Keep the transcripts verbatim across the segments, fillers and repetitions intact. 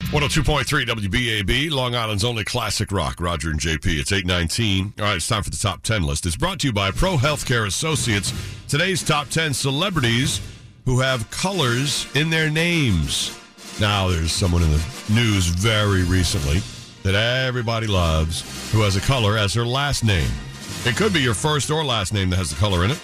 one oh two point three W B A B, Long Island's only classic rock. Roger and J P. It's eight nineteen. All right, it's time for the top ten list. It's brought to you by Pro Healthcare Associates. Today's top ten celebrities who have colors in their names. Now, there's someone in the news very recently that everybody loves who has a color as her last name. It could be your first or last name that has the color in it.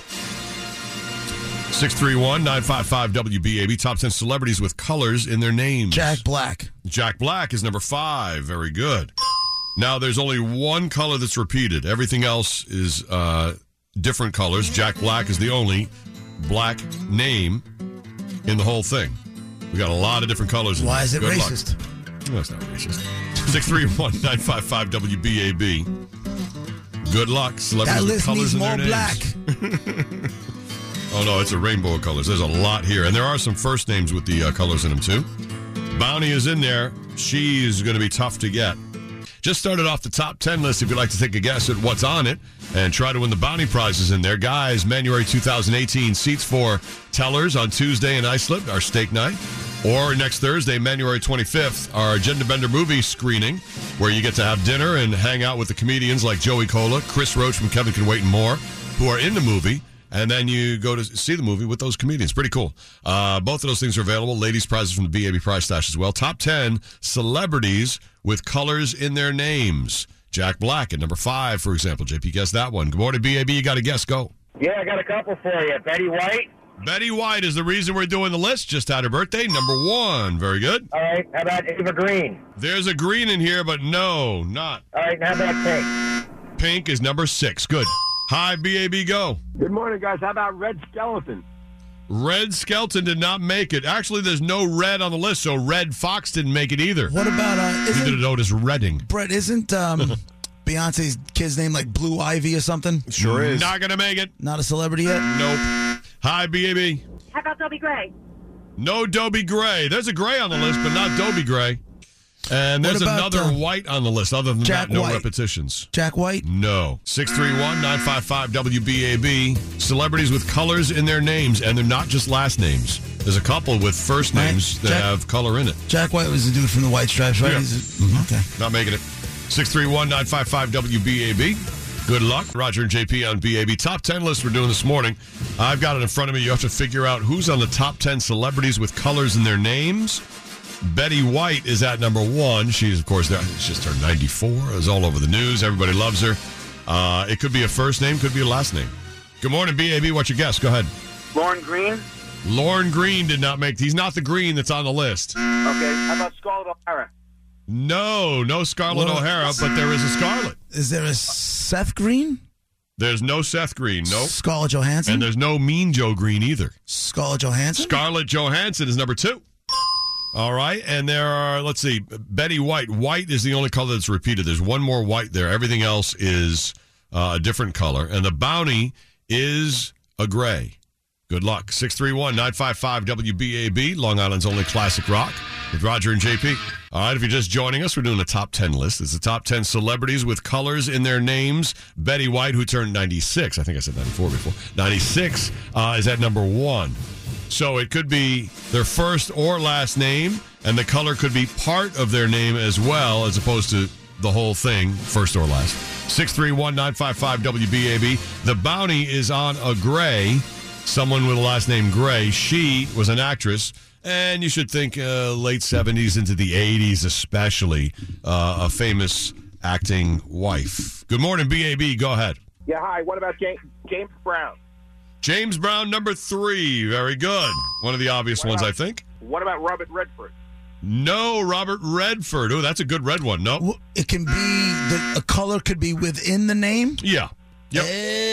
six three one, nine five five, W B A B. Top ten celebrities with colors in their names. Jack Black. Jack Black is number five. Very good. Now, there's only one color that's repeated. Everything else is uh, different colors. Jack Black is the only black name in the whole thing. We got a lot of different colors in Why there. is it Good racist? Luck. No, it's not racist. six three one, nine five five, W B A B. Good luck. Celebrities That with list colors needs in more their black. names. Oh, no, it's a rainbow of colors. There's a lot here. And there are some first names with the uh, colors in them, too. Bounty is in there. She's going to be tough to get. Just started off the top ten list if you'd like to take a guess at what's on it and try to win the bounty prizes in there. Guys, January twenty eighteen seats for Tellers on Tuesday in Islip, our steak night. Or next Thursday, January twenty-fifth, our Agenda Bender movie screening, where you get to have dinner and hang out with the comedians like Joey Cola, Chris Roach from Kevin Can Wait, and more, who are in the movie. And then you go to see the movie with those comedians. Pretty cool. Uh, both of those things are available. Ladies' prizes from the B A B Prize Stash as well. Top ten celebrities with colors in their names. Jack Black at number five, for example. J P, guess that one. Good morning, B A B. You got a guess. Go. Yeah, I got a couple for you. Betty White. Betty White is the reason we're doing the list. Just had her birthday. Number one. Very good. All right, how about Ava Green? There's a green in here, but no, not. All right, how about Pink? Pink is number six. Good. Hi, B A B, go. Good morning, guys. How about Red Skeleton? Red Skelton did not make it. Actually, there's no red on the list, so Red Fox didn't make it either. What about, uh, Neither isn't, did Otis Redding. Brett, isn't um, Beyonce's kid's name like Blue Ivy or something? Sure is. Not going to make it. Not a celebrity yet? Nope. Hi, B A B. How about Dobie Gray? No Dobie Gray. There's a gray on the list, but not Dobie Gray. And there's What about, another uh, white on the list. Other than Jack that, no White? repetitions. Jack White? No. six three one, nine five five, W B A B. Celebrities with colors in their names, and they're not just last names. There's a couple with first Right. names that Jack- have color in it. Jack White was the dude from the White Stripes, right? Yeah. He's a- Okay. Not making it. six three one, nine five five, W B A B. Good luck. Roger and J P on B A B. Top ten list we're doing this morning. I've got it in front of me. You have to figure out who's on the top ten celebrities with colors in their names. Betty White is at number one. She's, of course, there. She's just turned ninety-four. It's all over the news. Everybody loves her. Uh, it could be a first name, could be a last name. Good morning, B A B. What's your guess? Go ahead. Lauren Green? Lauren Green did not make. He's not the green that's on the list. Okay. How about Scarlett O'Hara? No, no Scarlett Well, O'Hara, but there is a Scarlett. Is there a Seth Green? There's no Seth Green. Nope. Scarlett Johansson? And there's no Mean Joe Green either. Scarlett Johansson? Scarlett Johansson is number two. All right, and there are, let's see, Betty White. White is the only color that's repeated. There's one more white there. Everything else is uh, a different color. And the bounty is a gray. Good luck. six three one, nine five five, W B A B, Long Island's only classic rock with Roger and J P. All right, if you're just joining us, we're doing a top ten list. It's the top ten celebrities with colors in their names. Betty White, who turned ninety-six. I think I said ninety-four before. ninety-six uh, is at number one. So it could be their first or last name, and the color could be part of their name as well, as opposed to the whole thing, first or last. six three one, nine five five, W B A B. The bounty is on a Gray, someone with a last name Gray. She was an actress, and you should think uh, late seventies into the eighties especially, uh, a famous acting wife. Good morning, B A B. Go ahead. Yeah, hi. What about James, James Brown? James Brown, number three. Very good. One of the obvious What ones, about- I think. What about Robert Redford? No, Robert Redford. Oh, that's a good red one. No. Well, it can be, the, a color could be within the name? Yeah. Yep.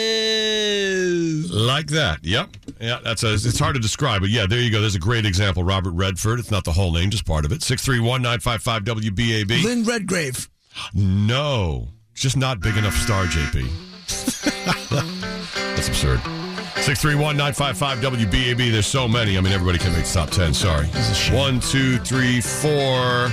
Oh. Like that. Yep. Yeah, that's a, it's hard to describe, but yeah, there you go. There's a great example. Robert Redford. It's not the whole name, just part of it. six three one, nine five five, W B A B. Lynn Redgrave. No. Just not big enough star, J P. That's absurd. six three one, nine five five, W B A B. There's so many. I mean, everybody can make the top ten. Sorry. One, two, three, four,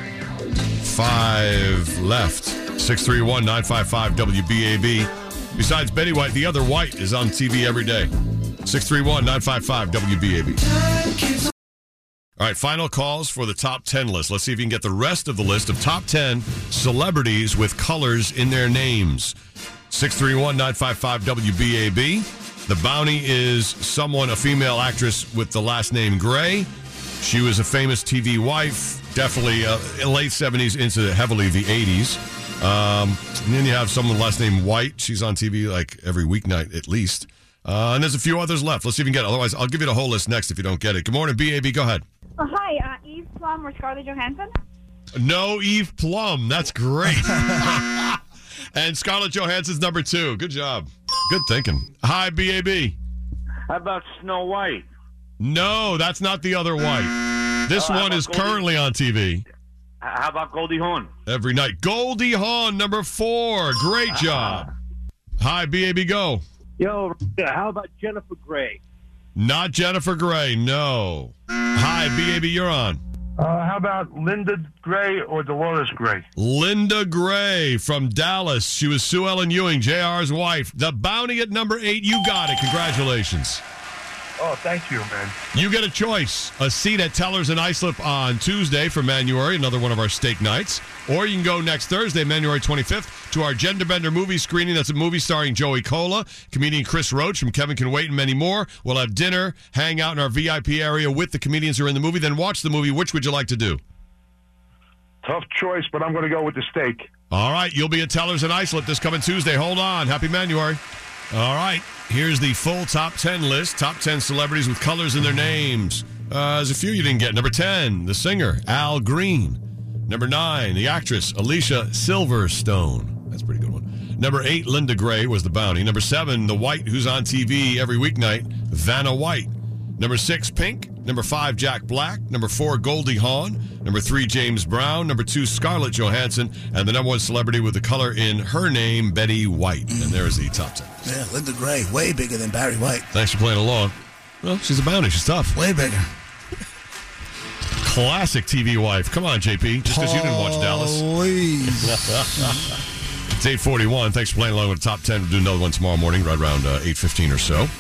five left. six three one, nine five five, W B A B. Besides Betty White, the other White is on T V every day. six three one, nine five five, W B A B. All right, final calls for the top ten list. Let's see if you can get the rest of the list of top ten celebrities with colors in their names. six three one, nine five five, W B A B. The bounty is someone, a female actress with the last name Gray. She was a famous T V wife, definitely uh, late seventies into heavily the eighties. Um, and then you have someone with the last name White. She's on T V like every weeknight at least. Uh, and there's a few others left. Let's see if we can get it. Otherwise, I'll give you the whole list next if you don't get it. Good morning, B A B. Go ahead. Oh, hi, uh, Eve Plum or Scarlett Johansson? No, Eve Plum. That's great. And Scarlett Johansson's number two. Good job. Good thinking. Hi, B A B. How about Snow White? No, that's not the other White. This Oh, how one about is Goldie? currently on T V. H- How about Goldie Hawn? Every night. Goldie Hawn, number four. Great job. Hi, B A B, go. Yo, how about Jennifer Grey? Not Jennifer Grey, no. Hi, B A B, you're on. Uh, how about Linda Gray or Dolores Gray? Linda Gray from Dallas. She was Sue Ellen Ewing, J R's wife. The bounty at number eight. You got it. Congratulations. Oh, thank you, man. You get a choice. A seat at Tellers and Islip on Tuesday for Manuary, another one of our steak nights. Or you can go next Thursday, Manuary twenty-fifth, to our Gender Bender movie screening. That's a movie starring Joey Cola, comedian Chris Roach from Kevin Can Wait, and many more. We'll have dinner, hang out in our V I P area with the comedians who are in the movie, then watch the movie. Which would you like to do? Tough choice, but I'm going to go with the steak. All right, you'll be at Tellers and Islip this coming Tuesday. Hold on. Happy Manuary. All right, here's the full top ten list. Top ten celebrities with colors in their names. Uh, there's a few you didn't get. Number ten, the singer, Al Green. Number nine, the actress, Alicia Silverstone. That's a pretty good one. Number eight, Linda Gray was the bounty. Number seven, the White who's on T V every weeknight, Vanna White. Number six, Pink. Number five, Jack Black. Number four, Goldie Hawn. Number three, James Brown. Number two, Scarlett Johansson. And the number one celebrity with the color in her name, Betty White. And there's the top ten. Yeah, Linda Gray, way bigger than Barry White. Thanks for playing along. Well, she's a bounty. She's tough. Way bigger. Classic T V wife. Come on, J P. Just because you didn't watch Dallas. Please. It's eight forty-one. Thanks for playing along with the top ten. We'll do another one tomorrow morning right around uh, eight fifteen or so.